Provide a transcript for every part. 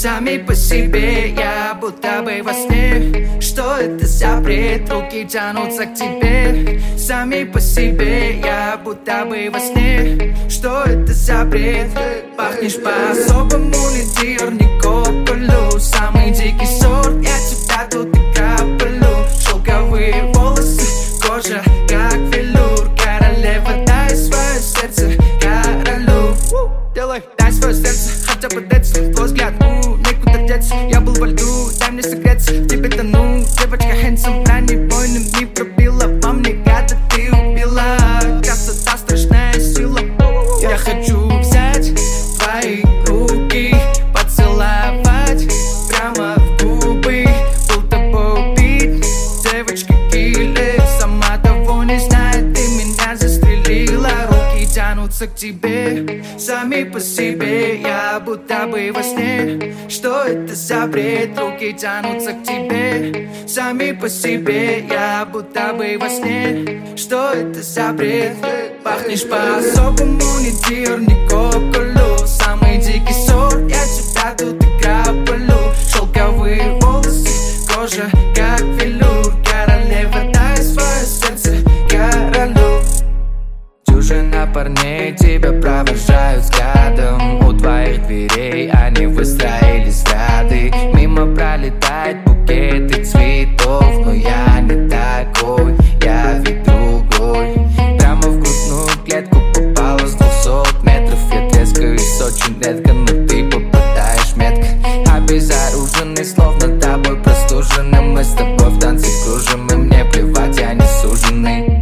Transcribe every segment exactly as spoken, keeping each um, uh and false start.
Сами по себе, я будто бы во сне. Что это за бред? Руки тянутся к тебе. Сами по себе, я будто бы во сне. Что это за бред? Пахнешь по-особому, не дир, не кополю. Самый дикий сорт, я тебя тут и капалю. Шелковые волосы, кожа как велюр. Королева, дай свое сердце королю. Делай, дай свое сердце, хотя бы деться. Твой взгляд, у, некуда деться. Я был во льду, дай мне согреться. В тебе тону, девочка handsome. Бронебойным не пробила, по мне гада ты убила. Красота, страшная сила. Я хочу взять твои руки, поцеловать прямо в губы. Был тобой убит, девочка киллер. Сама того не знает, ты меня застрелила. Руки тянутся к тебе, сами по себе, я будто бы во сне. Что это за бред? Руки тянутся к тебе, сами по себе, я будто бы во сне. Что это за бред? Пахнешь по-особому, не дир, не кополю. Самый дикий сорт, я тебя тут и капалю. Шелковые волосы, кожа как велюр. Королева, дай свое сердце королю. Дюжина парней тебя провожают взглядом. У твоих дверей они выстроились ряды. Мимо пролетают букеты цветов, но я не такой, я ведь другой. Прямо в грудную клетку попала с двухсот метров. Я трескаюсь очень редко, но ты попадаешь метко. Обезоруженный, словно тобой простуженный. Мы с тобой в танце кружим, и мне плевать, я не суженый.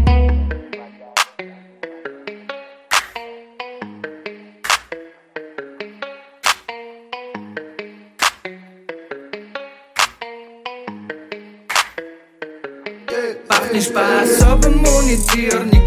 Пахнешь по-особому, не дир, не